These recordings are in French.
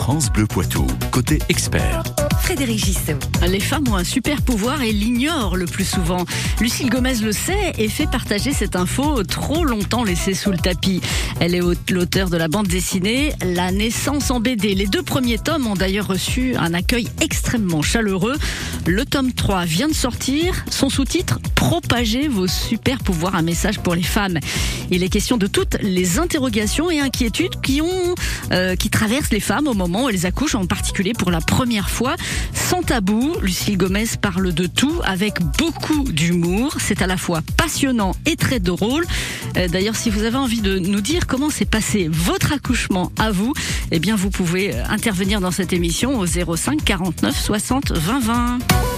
France Bleu Poitou, côté expert. Frédéric Gissot. Les femmes ont un super pouvoir et l'ignorent le plus souvent. Lucille Gomez le sait et fait partager cette info trop longtemps laissée sous le tapis. Elle est l'auteure de la bande dessinée La naissance en BD. Les 2 premiers tomes ont d'ailleurs reçu un accueil extrêmement chaleureux. Le tome 3 vient de sortir. Son sous-titre, Propagez vos super pouvoirs, un message pour les femmes. Il est question de toutes les interrogations et inquiétudes qui traversent les femmes au moment où elles accouchent, en particulier pour la première fois. Sans tabou, Lucille Gomez parle de tout avec beaucoup d'humour. C'est à la fois passionnant et très drôle. D'ailleurs, si vous avez envie de nous dire comment s'est passé votre accouchement à vous, eh bien vous pouvez intervenir dans cette émission au 05 49 60 20 20.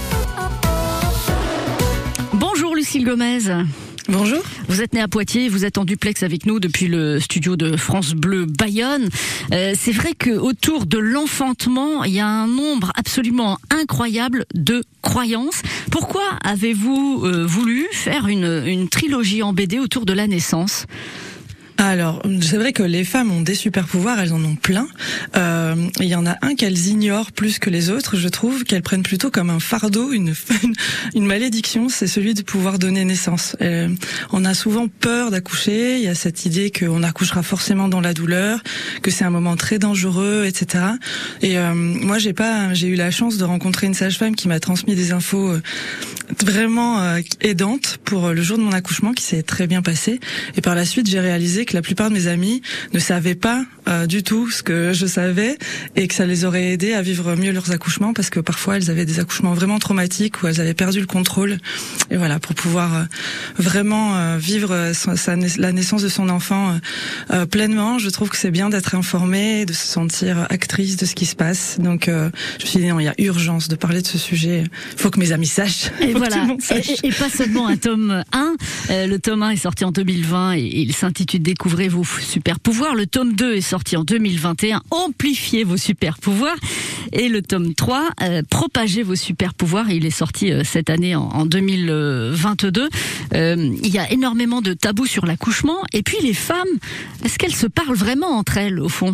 Bonjour Lucille Gomez. Bonjour. Vous êtes née à Poitiers, vous êtes en duplex avec nous depuis le studio de France Bleu Bayonne. C'est vrai qu'autour de l'enfantement, il y a un nombre absolument incroyable de croyances. Pourquoi avez-vous voulu faire une trilogie en BD autour de la naissance ? Alors, c'est vrai que les femmes ont des super pouvoirs, elles en ont plein. Il y en a un qu'elles ignorent plus que les autres, je trouve, qu'elles prennent plutôt comme un fardeau, une malédiction, c'est celui de pouvoir donner naissance. On a souvent peur d'accoucher, il y a cette idée qu'on accouchera forcément dans la douleur, que c'est un moment très dangereux, etc. Et moi, j'ai eu la chance de rencontrer une sage-femme qui m'a transmis des infos vraiment aidantes pour le jour de mon accouchement, qui s'est très bien passé. Et par la suite, j'ai réalisé que la plupart de mes amis ne savaient pas du tout ce que je savais et que ça les aurait aidés à vivre mieux leurs accouchements, parce que parfois elles avaient des accouchements vraiment traumatiques où elles avaient perdu le contrôle. Et voilà, pour pouvoir vraiment vivre la naissance de son enfant pleinement, je trouve que c'est bien d'être informée, de se sentir actrice de ce qui se passe. Donc je me suis dit non, il y a urgence de parler de ce sujet. Il faut que mes amis sachent. Et voilà, et pas seulement un tome 1. Le tome 1 est sorti en 2020 et il s'intitule Découvrez vos super pouvoirs. Le tome 2 est sorti en 2021. Amplifiez vos super pouvoirs. Et le tome 3, Propagez vos super pouvoirs. Il est sorti cette année en 2022. Il y a énormément de tabous sur l'accouchement. Et puis les femmes, est-ce qu'elles se parlent vraiment entre elles au fond ?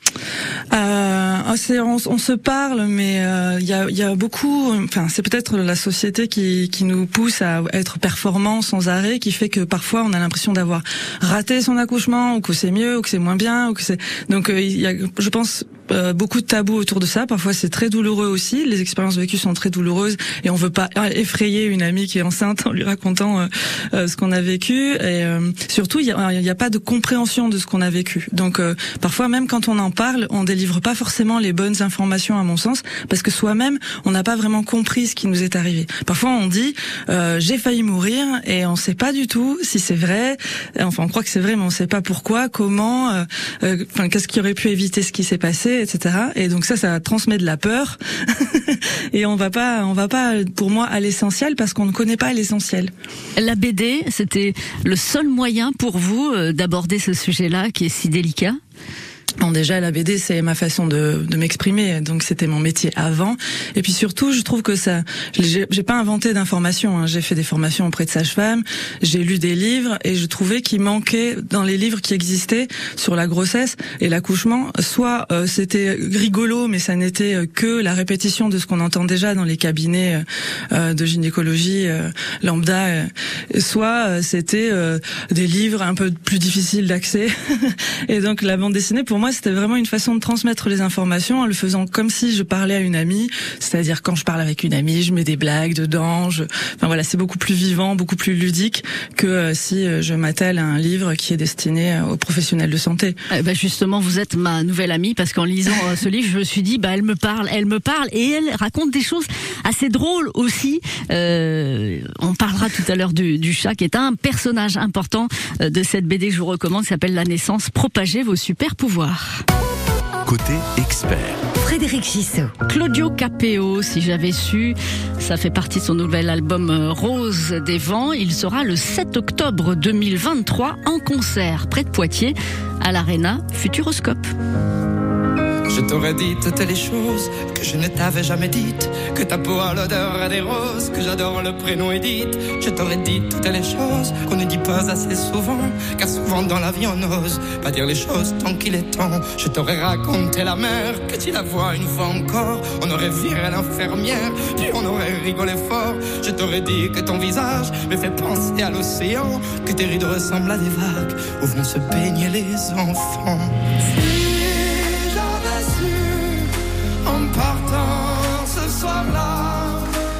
On se parle, mais il y a beaucoup. Enfin, c'est peut-être la société qui nous pousse à être performants sans arrêt, qui fait que parfois on a l'impression d'avoir raté son accouchement, ou que c'est mieux, ou que c'est moins bien, ou que c'est. Donc il y a, je pense, beaucoup de tabous autour de ça. Parfois c'est très douloureux aussi. Les expériences vécues sont très douloureuses et on veut pas effrayer une amie qui est enceinte en lui racontant ce qu'on a vécu. Et surtout il y a pas de compréhension de ce qu'on a vécu. Donc parfois même quand on en parle, on délivre pas forcément les bonnes informations à mon sens, parce que soi-même on n'a pas vraiment compris ce qui nous est arrivé. Parfois on dit j'ai failli mourir et on sait pas du tout si c'est vrai. Enfin on croit que c'est vrai mais on sait pas pourquoi, comment, qu'est-ce qui aurait pu éviter ce qui s'est passé, etc. Et donc ça transmet de la peur et on va pas pour moi à l'essentiel, parce qu'on ne connaît pas l'essentiel. La BD, c'était le seul moyen pour vous d'aborder ce sujet-là qui est si délicat ? Bon, déjà, la BD, c'est ma façon de m'exprimer, donc c'était mon métier avant. Et puis surtout, je trouve que ça, j'ai pas inventé d'informations, hein. J'ai fait des formations auprès de sages-femmes, j'ai lu des livres, et je trouvais qu'il manquait dans les livres qui existaient sur la grossesse et l'accouchement, soit c'était rigolo, mais ça n'était que la répétition de ce qu'on entend déjà dans les cabinets de gynécologie lambda, soit c'était des livres un peu plus difficiles d'accès. Et donc la bande dessinée, pour moi, c'était vraiment une façon de transmettre les informations en le faisant comme si je parlais à une amie. C'est-à-dire, quand je parle avec une amie, je mets des blagues dedans. Enfin voilà, c'est beaucoup plus vivant, beaucoup plus ludique que si je m'attelle à un livre qui est destiné aux professionnels de santé. Justement, vous êtes ma nouvelle amie, parce qu'en lisant ce livre, je me suis dit, elle me parle, et elle raconte des choses assez drôles aussi. On parlera tout à l'heure du chat, qui est un personnage important de cette BD que je vous recommande, qui s'appelle La naissance. Propagez vos super pouvoirs. Côté expert. Frédéric Gissot. Claudio Capéo, si j'avais su, ça fait partie de son nouvel album Rose des Vents. Il sera le 7 octobre 2023 en concert près de Poitiers à l'Arena Futuroscope. Je t'aurais dit toutes les choses que je ne t'avais jamais dites, que ta peau a l'odeur des roses, que j'adore le prénom Edith. Je t'aurais dit toutes les choses qu'on ne dit pas assez souvent, car souvent dans la vie on n'ose pas dire les choses tant qu'il est temps. Je t'aurais raconté la mer, que tu la vois une fois encore, on aurait viré l'infirmière, puis on aurait rigolé fort. Je t'aurais dit que ton visage me fait penser à l'océan, que tes rides ressemblent à des vagues où vont se baigner les enfants. Si j'avais su en partant ce soir-là,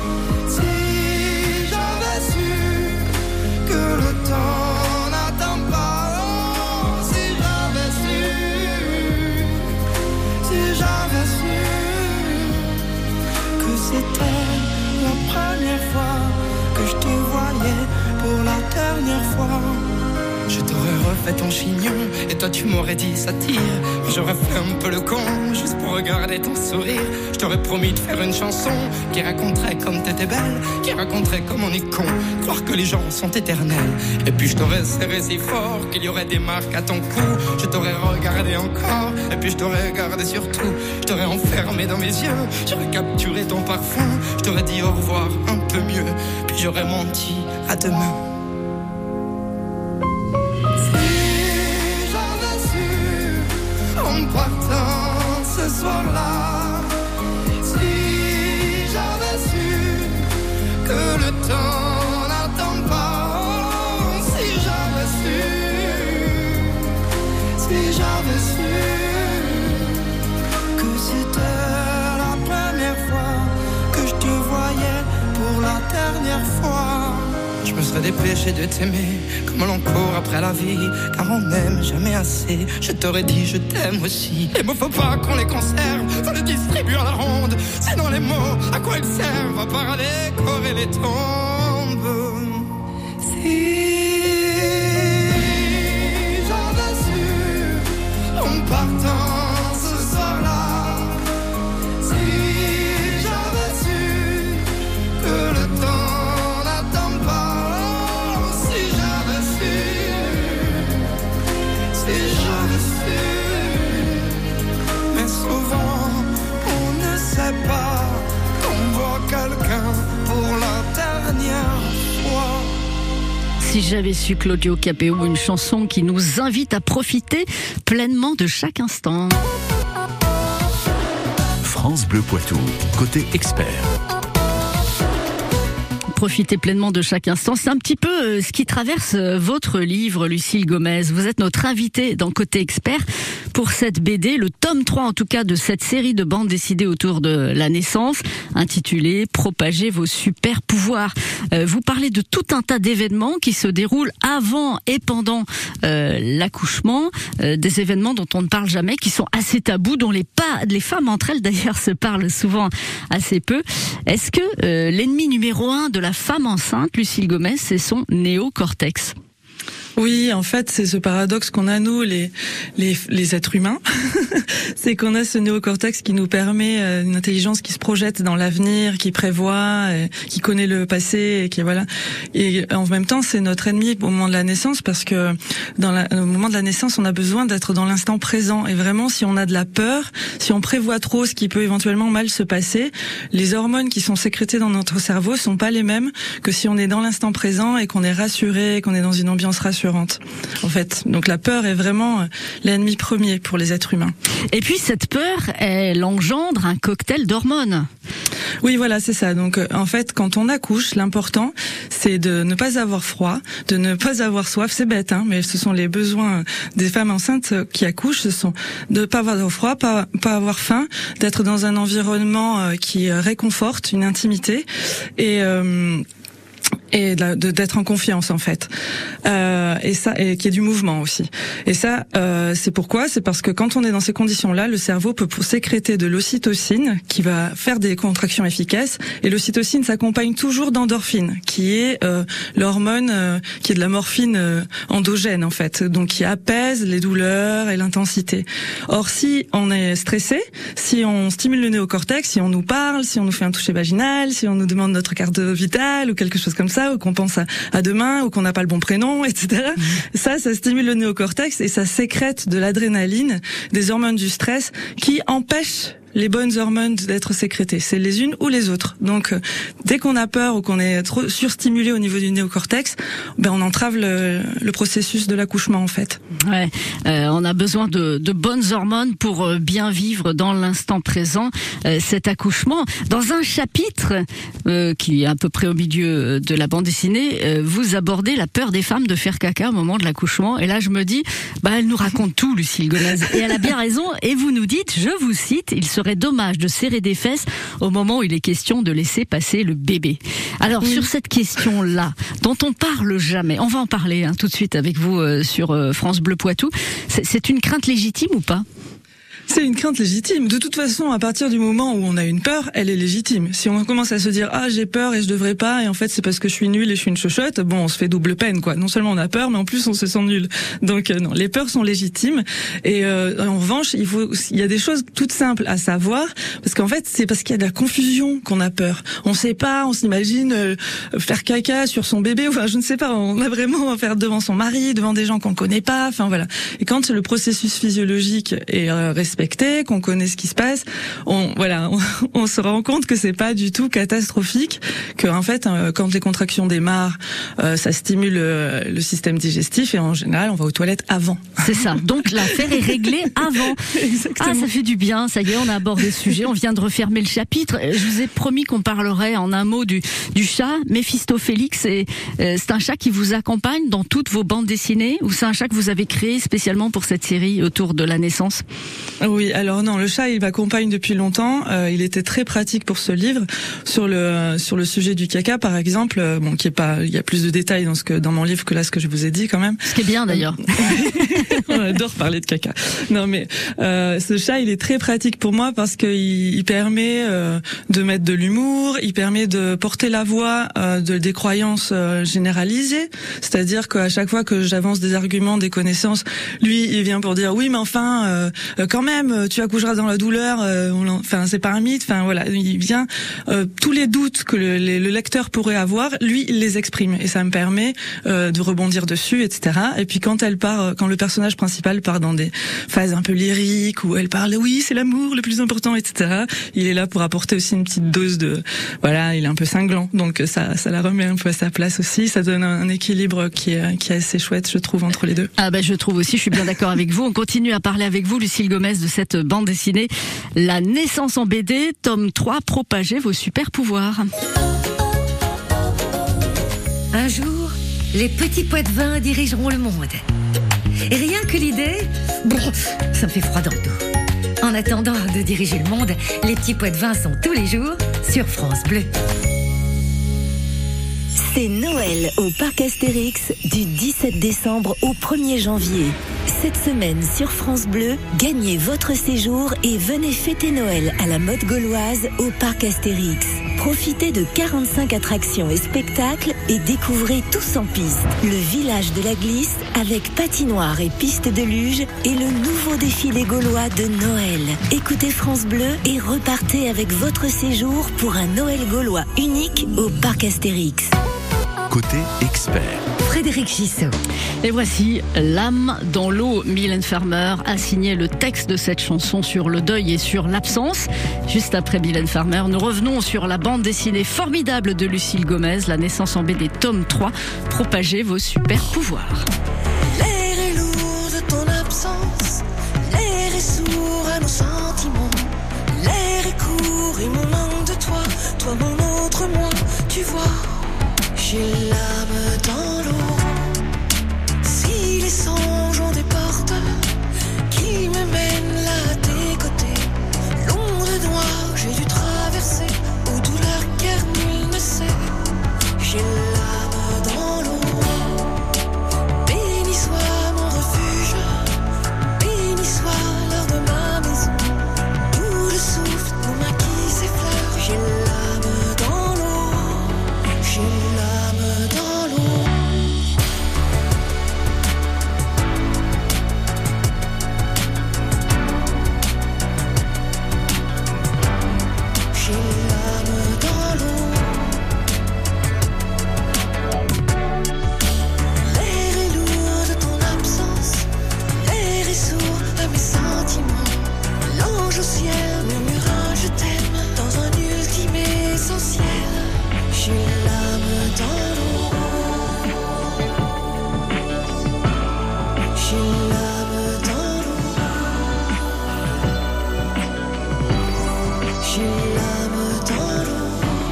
si j'avais su que le temps n'attend pas, oh, si j'avais su que c'était la première fois que je te voyais pour la dernière fois. Je t'aurais refait ton chignon et toi tu m'aurais dit ça tire. J'aurais fait un peu le con juste pour regarder ton sourire. Je t'aurais promis de faire une chanson qui raconterait comme t'étais belle, qui raconterait comme on est con, croire que les gens sont éternels. Et puis je t'aurais serré si fort qu'il y aurait des marques à ton cou. Je t'aurais regardé encore et puis je t'aurais gardé surtout. Je t'aurais enfermé dans mes yeux, j'aurais capturé ton parfum. Je t'aurais dit au revoir un peu mieux, puis j'aurais menti à demain. En partant ce soir-là, si j'avais su que le temps n'attend pas, oh, si j'avais su que c'était la première fois que je te voyais pour la dernière fois. Je me serais dépêché de t'aimer comme l'on court après la vie, car on n'aime jamais assez. Je t'aurais dit je t'aime aussi. Les mots faut pas qu'on les conserve, faut les distribuer à la ronde. Sinon les mots, à quoi ils servent? À part à décorer les tombes. Si j'avais su en partant ce soir-là, si j'avais su que le temps pas qu'on voit quelqu'un pour la dernière fois. Si j'avais su, Claudio Capéo, une chanson qui nous invite à profiter pleinement de chaque instant. France Bleu Poitou, côté expert. Profitez pleinement de chaque instant. C'est un petit peu ce qui traverse votre livre, Lucille Gomez. Vous êtes notre invitée dans Côté Expert pour cette BD, le tome 3 en tout cas de cette série de bandes dessinées autour de la naissance, intitulée « Propagez vos super pouvoirs ». Vous parlez de tout un tas d'événements qui se déroulent avant et pendant l'accouchement, des événements dont on ne parle jamais, qui sont assez tabous, dont les femmes entre elles d'ailleurs se parlent souvent assez peu. Est-ce que l'ennemi numéro 1 de la femme enceinte, Lucille Gomez, c'est son néocortex? Oui, en fait, c'est ce paradoxe qu'on a, nous, les êtres humains. C'est qu'on a ce néocortex qui nous permet une intelligence qui se projette dans l'avenir, qui prévoit, qui connaît le passé, et qui voilà. Et en même temps, c'est notre ennemi au moment de la naissance, parce que au moment de la naissance, on a besoin d'être dans l'instant présent. Et vraiment, si on a de la peur, si on prévoit trop ce qui peut éventuellement mal se passer, les hormones qui sont sécrétées dans notre cerveau sont pas les mêmes que si on est dans l'instant présent et qu'on est rassuré, qu'on est dans une ambiance rassurante. En fait, donc la peur est vraiment l'ennemi premier pour les êtres humains. Et puis cette peur, elle engendre un cocktail d'hormones. Oui, voilà, c'est ça. Donc en fait, quand on accouche, l'important c'est de ne pas avoir froid, de ne pas avoir soif. C'est bête, hein, mais ce sont les besoins des femmes enceintes qui accouchent. Ce sont de ne pas avoir froid, pas avoir faim, d'être dans un environnement qui réconforte, une intimité et d'être en confiance en fait, et ça, et qu'il y ait du mouvement aussi. Et ça, c'est pourquoi, c'est parce que quand on est dans ces conditions-là, le cerveau peut sécréter de l'ocytocine qui va faire des contractions efficaces. Et l'ocytocine s'accompagne toujours d'endorphine, qui est l'hormone qui est de la morphine endogène en fait, donc qui apaise les douleurs et l'intensité. Or, si on est stressé, si on stimule le néocortex, si on nous parle, si on nous fait un toucher vaginal, si on nous demande notre carte vitale ou quelque chose comme ça, ça, ou qu'on pense à demain, ou qu'on n'a pas le bon prénom, etc. Ça stimule le néocortex et ça sécrète de l'adrénaline, des hormones du stress qui empêchent les bonnes hormones d'être sécrétées. C'est les unes ou les autres. Donc, dès qu'on a peur ou qu'on est trop surstimulé au niveau du néocortex, on entrave le processus de l'accouchement, en fait. Ouais, on a besoin de bonnes hormones pour bien vivre dans l'instant présent cet accouchement. Dans un chapitre qui est à peu près au milieu de la bande dessinée, vous abordez la peur des femmes de faire caca au moment de l'accouchement. Et là, je me dis, elle nous raconte tout, Lucille Gomez. Et elle a bien raison. Et vous nous dites, je vous cite, il serait dommage de serrer des fesses au moment où il est question de laisser passer le bébé. Alors, sur cette question-là, dont on parle jamais, on va en parler tout de suite avec vous sur France Bleu Poitou. C'est une crainte légitime ou pas ? C'est une crainte légitime. De toute façon, à partir du moment où on a une peur, elle est légitime. Si on commence à se dire j'ai peur et je devrais pas, et en fait c'est parce que je suis nulle et je suis une chochotte, on se fait double peine, quoi. Non seulement on a peur, mais en plus on se sent nul. Donc non, les peurs sont légitimes. Et en revanche, il y a des choses toutes simples à savoir, parce qu'en fait c'est parce qu'il y a de la confusion qu'on a peur. On sait pas, on s'imagine faire caca sur son bébé, enfin je ne sais pas. On a vraiment à faire devant son mari, devant des gens qu'on connaît pas. Enfin voilà. Et quand le processus physiologique est respecté, qu'on connaît ce qui se passe, on se rend compte que c'est pas du tout catastrophique, que en fait quand les contractions démarrent, ça stimule le système digestif et en général on va aux toilettes avant. C'est ça. Donc l'affaire est réglée avant. Exactement. Ça fait du bien. Ça y est, on a abordé le sujet. On vient de refermer le chapitre. Je vous ai promis qu'on parlerait en un mot du chat Méphistophélix. C'est un chat qui vous accompagne dans toutes vos bandes dessinées, ou c'est un chat que vous avez créé spécialement pour cette série autour de la naissance? Oui, alors non, le chat il m'accompagne depuis longtemps. Il était très pratique pour ce livre sur le sujet du caca, par exemple. Il y a plus de détails dans mon livre que là ce que je vous ai dit quand même. Ce qui est bien d'ailleurs. On adore parler de caca. Non mais ce chat il est très pratique pour moi parce qu'il permet de mettre de l'humour, il permet de porter la voix des croyances généralisées. C'est-à-dire qu'à chaque fois que j'avance des arguments, des connaissances, lui il vient pour dire oui mais enfin quand même tu accoucheras dans la douleur, c'est pas un mythe, voilà, il vient tous les doutes que le lecteur pourrait avoir, lui il les exprime et ça me permet de rebondir dessus, etc. Et puis quand le personnage principal part dans des phases un peu lyriques où elle parle oui c'est l'amour le plus important, etc. Il est là pour apporter aussi une petite dose il est un peu cinglant, donc ça la remet un peu à sa place aussi, ça donne un équilibre qui est assez chouette je trouve entre les deux. Je trouve aussi, je suis bien d'accord avec vous. On continue à parler avec vous, Lucille Gomez, de cette bande dessinée La naissance en BD, tome 3, propagez vos super pouvoirs. Un jour, les petits pois de vin dirigeront le monde. Et rien que l'idée, ça me fait froid dans le dos. En attendant de diriger le monde, les petits pois de vin sont tous les jours sur France Bleu. C'est Noël au Parc Astérix du 17 décembre au 1er janvier. Cette semaine sur France Bleu, gagnez votre séjour et venez fêter Noël à la mode gauloise au Parc Astérix. Profitez de 45 attractions et spectacles et découvrez tous en piste. Le village de la glisse avec patinoire et piste de luge et le nouveau défilé gaulois de Noël. Écoutez France Bleu et repartez avec votre séjour pour un Noël gaulois unique au Parc Astérix. Côté expert. Frédéric Gissot. Et voici L'âme dans l'eau. Mylène Farmer a signé le texte de cette chanson sur le deuil et sur l'absence. Juste après Mylène Farmer, nous revenons sur la bande dessinée formidable de Lucille Gomez, La naissance en BD tome 3. Propagez vos super pouvoirs. L'air est lourd de ton absence, l'air est sourd à nos sentiments, l'air est court et mon manque de toi, toi mon autre moi, tu vois. J'ai l'âme dans l'eau. Si les songes ont des portes qui me mènent là à tes côtés, l'onde noire j'ai dû traverser aux douleurs car nul ne sait. J'ai l'âme dans l'eau. Béni soit mon refuge, béni soit l'heure de ma maison, d'où le souffle nos mains qui s'effleurent. J'ai l'âme dans l'eau. J'ai l'âme dans l'eau. au ciel, murmurant je t'aime dans un ultime essentiel. J'ai l'âme dans l'eau. J'ai l'âme dans l'eau. J'ai l'âme dans l'eau.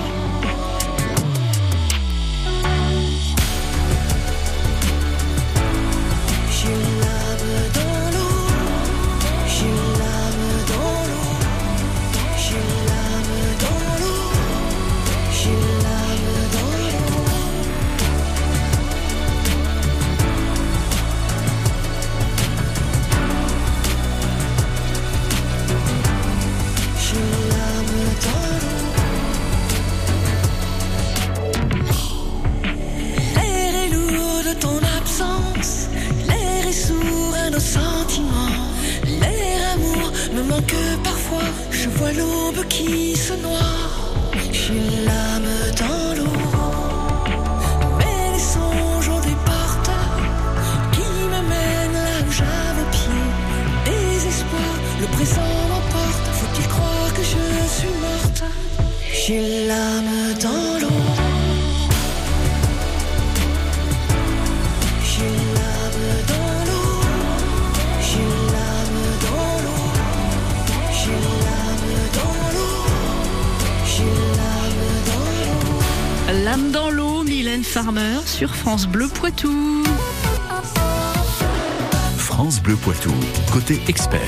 J'ai l'âme dans l'eau. J'ai l'âme dans l'eau. J'ai l'âme dans l'eau. J'ai l'âme dans l'eau. J'ai l'âme dans l'eau. L'air est lourd de ton absence. L'air est sourd à nos sentiments. L'air amour me manque parfois. Je vois l'aube qui se noie. J'ai l'âme dans l'eau. Mais les songes ont des portes qui me mènent là où j'avais pied. Désespoir, le présent m'emporte. Faut-il croire que je suis morte? J'ai l'âme dans l'eau. J'ai l'âme dans l'eau. J'ai l'âme dans l'eau. J'ai l'âme dans l'eau. J'ai l'âme dans l'eau. L'âme dans l'eau, Mylène Farmer sur France Bleu Poitou. France Bleu Poitou, côté expert.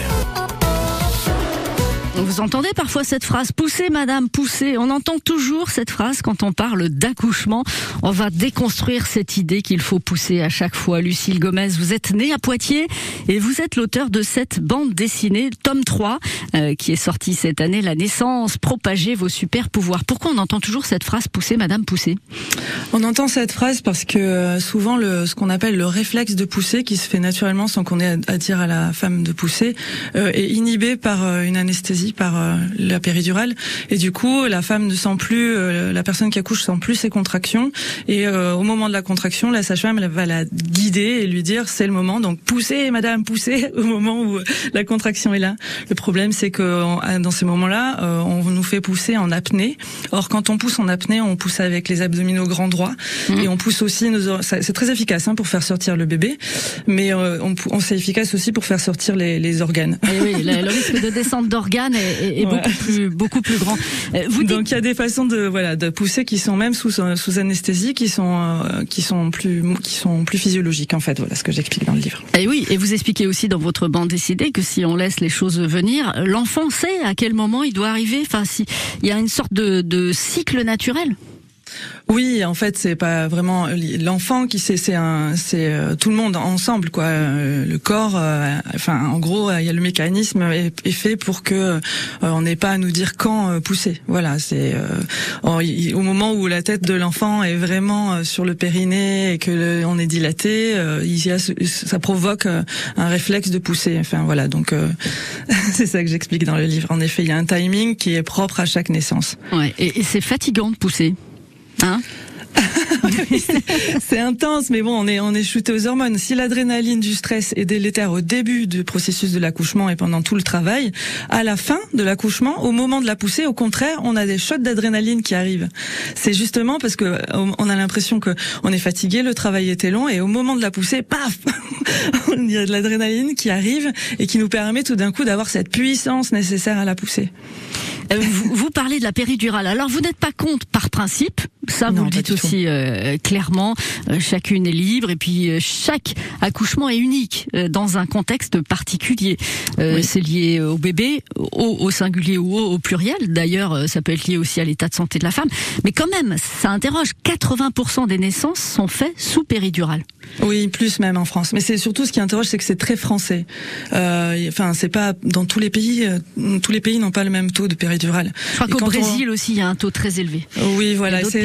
Vous entendez parfois cette phrase « Poussez, madame, poussez ». On entend toujours cette phrase quand on parle d'accouchement. On va déconstruire cette idée qu'il faut pousser à chaque fois. Lucille Gomez, vous êtes née à Poitiers et vous êtes l'auteur de cette bande dessinée, tome 3, qui est sortie cette année, La naissance, propagez vos super pouvoirs. Pourquoi on entend toujours cette phrase « Poussez, madame, poussez ». On entend cette phrase parce que souvent ce qu'on appelle le réflexe de pousser, qui se fait naturellement sans qu'on ait à dire à la femme de pousser, est inhibé par une anesthésie, par la péridurale, et du coup la femme ne sent plus, la personne qui accouche sent plus ses contractions, et au moment de la contraction, la sage-femme elle va la guider et lui dire c'est le moment, donc poussez madame, poussez au moment où la contraction est là. Le problème c'est que dans ces moments-là, on nous fait pousser en apnée. Or quand on pousse en apnée, on pousse avec les abdominaux grand droit, et on pousse aussi c'est très efficace pour faire sortir le bébé, mais c'est efficace aussi pour faire sortir les organes. Et oui, le risque de descente d'organes est beaucoup plus grand. Donc il y a des façons de pousser qui sont même sous anesthésie, qui sont plus physiologiques en fait. Voilà ce que j'explique dans le livre. Et oui, et vous expliquez aussi dans votre bande dessinée que si on laisse les choses venir, l'enfant sait à quel moment il doit arriver. Enfin, si il y a une sorte de cycle naturel. Oui, en fait, c'est pas vraiment l'enfant qui sait, c'est tout le monde ensemble, quoi. Le corps, en gros, il y a le mécanisme est fait pour que on n'ait pas à nous dire quand pousser. Voilà, c'est au moment où la tête de l'enfant est vraiment sur le périnée et que on est dilaté, ça provoque un réflexe de pousser. Enfin voilà, donc c'est ça que j'explique dans le livre. En effet, il y a un timing qui est propre à chaque naissance. Ouais, et c'est fatigant de pousser. Hein? C'est intense, mais bon, on est shooté aux hormones. Si l'adrénaline du stress est délétère au début du processus de l'accouchement et pendant tout le travail, à la fin de l'accouchement, au moment de la poussée, au contraire, on a des shots d'adrénaline qui arrivent. C'est justement parce que on a l'impression que on est fatigué, le travail était long, et au moment de la poussée, paf, il y a de l'adrénaline qui arrive et qui nous permet tout d'un coup d'avoir cette puissance nécessaire à la poussée. Vous parlez de la péridurale. Alors vous n'êtes pas contre par principe, ça vous le dites aussi clairement. Chacune est libre et puis chaque accouchement est unique dans un contexte particulier. Oui. C'est lié au bébé, au singulier ou au pluriel. D'ailleurs, ça peut être lié aussi à l'état de santé de la femme. Mais quand même, ça interroge. 80% des naissances sont faites sous péridurale. Oui, plus même en France. Mais c'est surtout ce qui interroge, c'est que c'est très français. C'est pas dans tous les pays. Tous les pays n'ont pas le même taux de péridurale. Je crois qu'au Brésil aussi, il y a un taux très élevé. Oui, voilà. C'est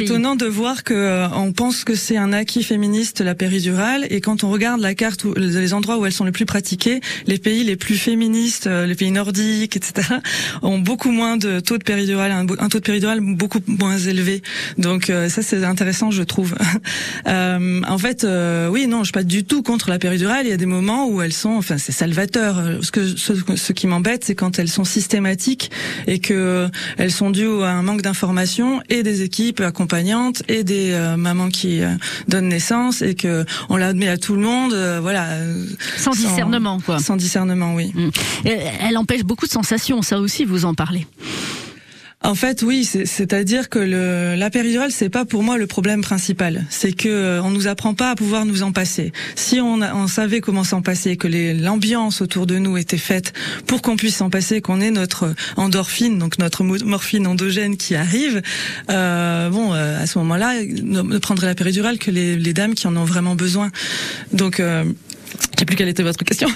étonnant de voir que on pense que c'est un acquis féministe la péridurale, et quand on regarde la carte où les endroits où elles sont les plus pratiquées, les pays les plus féministes, les pays nordiques, etc., ont beaucoup moins de taux de péridurale, un taux de péridurale beaucoup moins élevé. Donc ça c'est intéressant, je trouve. En fait, oui, non, je suis pas du tout contre la péridurale. Il y a des moments où elles sont, enfin, c'est salvateur. Ce qui m'embête, c'est quand elles sont systématiques et que elles sont dues à un manque d'information et des équipes accompagnantes et des mamans qui donnent naissance, et que on la met à tout le monde, voilà. Sans discernement, quoi. Sans discernement, oui. Elle empêche beaucoup de sensations, ça aussi, vous en parlez. En fait, oui, c'est-à-dire que la péridurale, c'est pas pour moi le problème principal. C'est que on nous apprend pas à pouvoir nous en passer. Si on savait comment s'en passer, que l'ambiance autour de nous était faite pour qu'on puisse s'en passer, qu'on ait notre endorphine, donc notre morphine endogène qui arrive, à ce moment-là, ne prendrait la péridurale que les dames qui en ont vraiment besoin. Donc je sais plus quelle était votre question.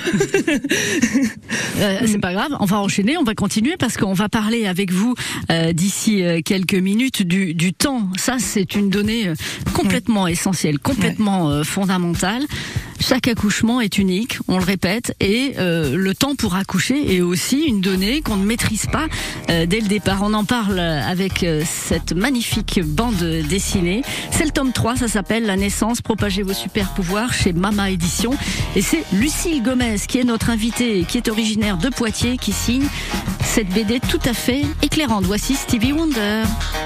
C'est pas grave, on va enchaîner, on va continuer parce qu'on va parler avec vous d'ici quelques minutes du temps. Ça, c'est une donnée complètement essentielle, complètement fondamentale. Chaque accouchement est unique, on le répète, et le temps pour accoucher est aussi une donnée qu'on ne maîtrise pas dès le départ. On en parle avec cette magnifique bande dessinée. C'est le tome 3, ça s'appelle La naissance, propagez vos super pouvoirs chez Mama Édition. Et c'est Lucille Gomez qui est notre invitée, qui est originaire de Poitiers, qui signe cette BD tout à fait éclairante. Voici Stevie Wonder.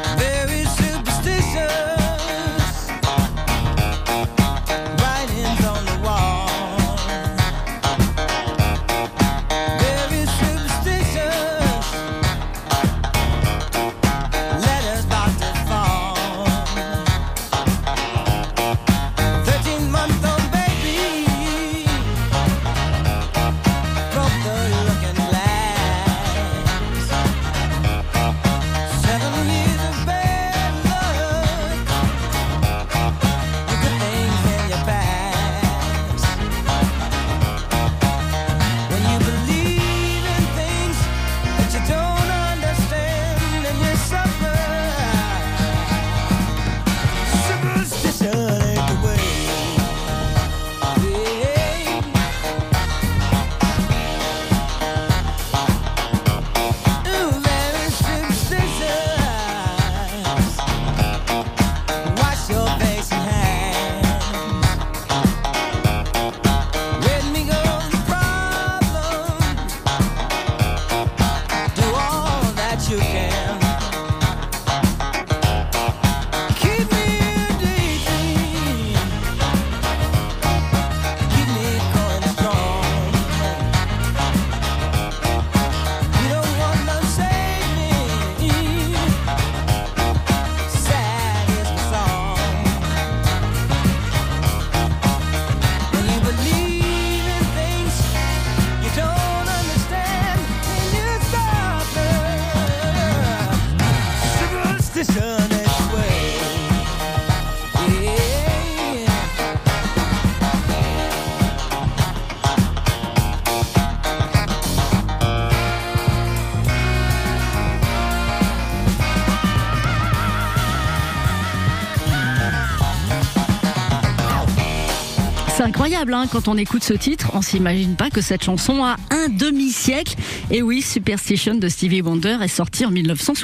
C'est incroyable, hein, quand on écoute ce titre, on s'imagine pas que cette chanson a un demi-siècle. Et oui, Superstition de Stevie Wonder est sortie en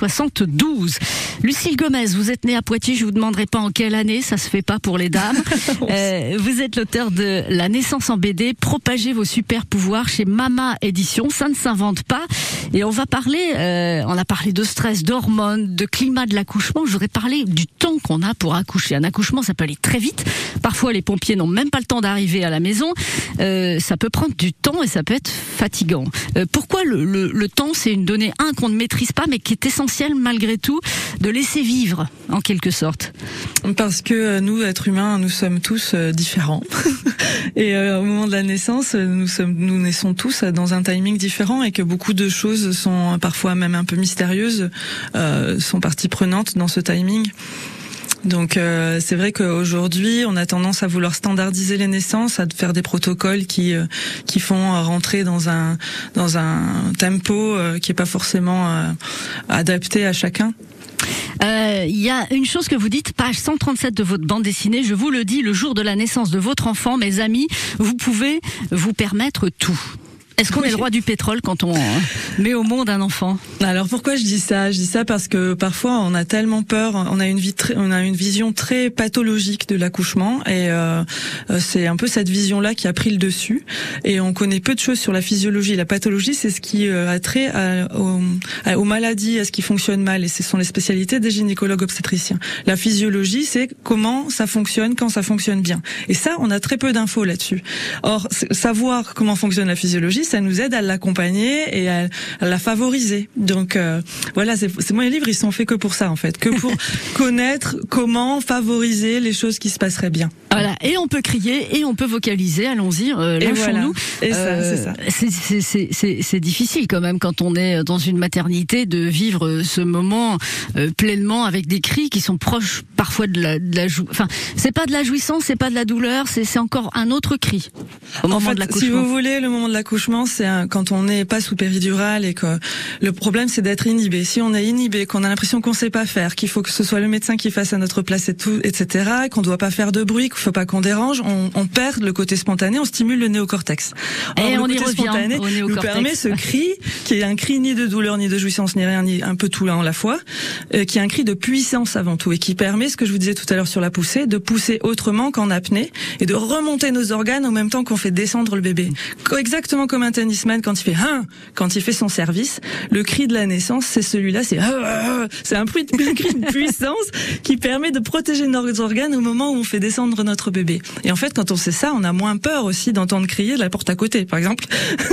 1972. Lucille Gomez, vous êtes née à Poitiers, je vous demanderai pas en quelle année, ça se fait pas pour les dames. Vous êtes l'auteur de La naissance en BD, propagez vos super pouvoirs chez Mama Édition, ça ne s'invente pas. Et on va parler, on a parlé de stress, d'hormones, de climat de l'accouchement. Je voudrais parler du temps qu'on a pour accoucher. Un accouchement, ça peut aller très vite. Parfois, les pompiers n'ont même pas le temps d'arriver à la maison. Ça peut prendre du temps et ça peut être fatigant. Pourquoi le temps, c'est une donnée, qu'on ne maîtrise pas, mais qui est essentielle malgré tout, de laisser vivre, en quelque sorte? Parce que nous, êtres humains, nous sommes tous différents. Et au moment de la naissance, nous naissons tous dans un timing différent, et que beaucoup de choses sont parfois même un peu mystérieuses, sont partie prenante dans ce timing. Donc c'est vrai qu'aujourd'hui, on a tendance à vouloir standardiser les naissances, à faire des protocoles qui font rentrer dans un tempo qui est pas forcément adapté à chacun. Il y a une chose que vous dites, page 137 de votre bande dessinée, je vous le dis, le jour de la naissance de votre enfant, mes amis, vous pouvez vous permettre tout. Est-ce qu'on est le roi du pétrole quand on met au monde un enfant ? Alors pourquoi je dis ça ? Je dis ça parce que parfois on a tellement peur, on a une vision très pathologique de l'accouchement et c'est un peu cette vision-là qui a pris le dessus et on connaît peu de choses sur la physiologie. La pathologie, c'est ce qui a trait aux maladies, à ce qui fonctionne mal et ce sont les spécialités des gynécologues obstétriciens. La physiologie, c'est comment ça fonctionne quand ça fonctionne bien. Et ça, on a très peu d'infos là-dessus. Or, savoir comment fonctionne la physiologie, ça nous aide à l'accompagner et à la favoriser. Donc voilà, c'est moi les livres, ils sont faits que pour ça en fait, que pour connaître comment favoriser les choses qui se passeraient bien. Voilà, et on peut crier et on peut vocaliser. Allons-y, lâchons-nous. Et ça, c'est ça. C'est difficile quand même quand on est dans une maternité de vivre ce moment pleinement avec des cris qui sont proches parfois de la enfin, c'est pas de la jouissance, c'est pas de la douleur, c'est encore un autre cri au moment de l'accouchement. Si vous voulez, le moment de l'accouchement, c'est quand on n'est pas sous péridurale et que le problème c'est d'être inhibé. Si on est inhibé, qu'on a l'impression qu'on sait pas faire, qu'il faut que ce soit le médecin qui fasse à notre place et tout, etc., qu'on doit pas faire de bruit, qu'il faut pas qu'on dérange, on perd le côté spontané, on stimule le néocortex. Or, et on y revient spontané au néocortex. Nous permet ce cri qui est un cri ni de douleur ni de jouissance ni rien, ni un peu tout là en la fois, qui est un cri de puissance avant tout et qui permet, ce que je vous disais tout à l'heure sur la poussée, de pousser autrement qu'en apnée et de remonter nos organes en même temps qu'on fait descendre le bébé. Exactement comme un tennisman quand il fait son service, le cri de la naissance, c'est celui-là, c'est un cri de puissance qui permet de protéger nos organes au moment où on fait descendre notre bébé. Et en fait, quand on sait ça, on a moins peur aussi d'entendre crier de la porte à côté, par exemple.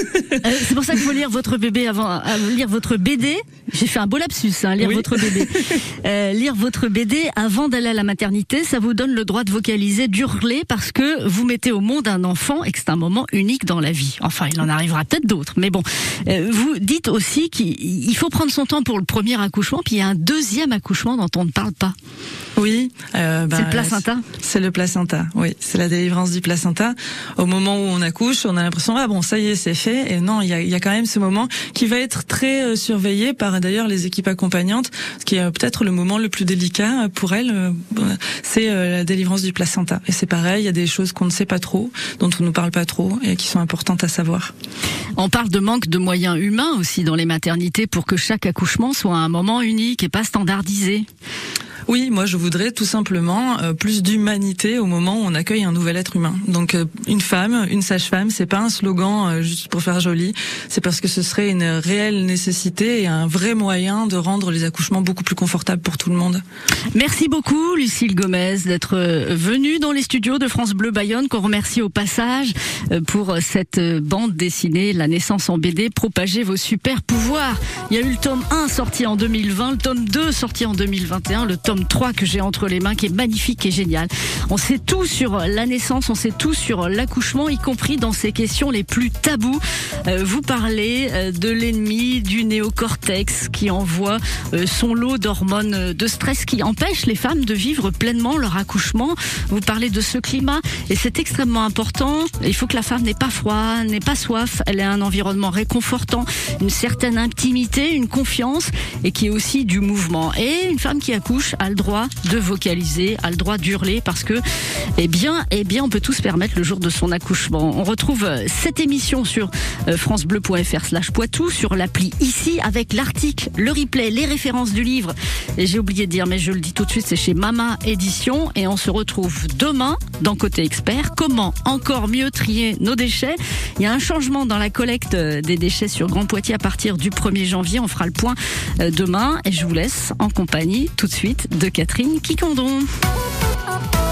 C'est pour ça qu'il faut lire votre bébé avant, lire votre BD. J'ai fait un beau lapsus, lire votre bébé. Lire votre BD avant d'aller à la maternité, ça vous donne le droit de vocaliser, d'hurler, parce que vous mettez au monde un enfant et que c'est un moment unique dans la vie. Enfin, il en arrivera peut-être d'autres, mais bon. Vous dites aussi qu'il faut prendre son temps pour le premier accouchement, puis il y a un deuxième accouchement dont on ne parle pas. Oui, c'est le placenta. C'est le placenta. Oui, c'est la délivrance du placenta. Au moment où on accouche, on a l'impression ça y est, c'est fait. Et non, il y a quand même ce moment qui va être très surveillé par d'ailleurs les équipes accompagnantes, ce qui est peut-être le moment le plus délicat pour elles. C'est la délivrance du placenta. Et c'est pareil, il y a des choses qu'on ne sait pas trop, dont on nous parle pas trop et qui sont importantes à savoir. On parle de manque de moyens humains aussi dans les maternités pour que chaque accouchement soit un moment unique et pas standardisé. Oui, moi je voudrais tout simplement plus d'humanité au moment où on accueille un nouvel être humain. Donc une femme, une sage-femme, c'est pas un slogan juste pour faire joli, c'est parce que ce serait une réelle nécessité et un vrai moyen de rendre les accouchements beaucoup plus confortables pour tout le monde. Merci beaucoup Lucille Gomez d'être venue dans les studios de France Bleu Bayonne, qu'on remercie au passage pour cette bande dessinée, La naissance en BD, propagez vos super pouvoirs. Il y a eu le tome 1 sorti en 2020, le tome 2 sorti en 2021, le tome 3 que j'ai entre les mains, qui est magnifique et génial. On sait tout sur la naissance, on sait tout sur l'accouchement, y compris dans ces questions les plus tabous. Vous parlez de l'ennemi du néocortex qui envoie son lot d'hormones de stress qui empêchent les femmes de vivre pleinement leur accouchement. Vous parlez de ce climat et c'est extrêmement important. Il faut que la femme n'ait pas froid, n'ait pas soif, elle ait un environnement réconfortant, une certaine intimité, une confiance et qui est aussi du mouvement. Et une femme qui accouche a le droit de vocaliser, a le droit d'hurler parce que, eh bien, on peut tout se permettre le jour de son accouchement. On retrouve cette émission sur francebleu.fr/Poitou, sur l'appli ici, avec l'article, le replay, les références du livre. Et j'ai oublié de dire, mais je le dis tout de suite, c'est chez Mama Édition et on se retrouve demain dans Côté Expert. Comment encore mieux trier nos déchets? Il y a un changement dans la collecte des déchets sur Grand Poitiers à partir du 1er janvier. On fera le point demain et je vous laisse en compagnie tout de suite de Catherine Quicandon.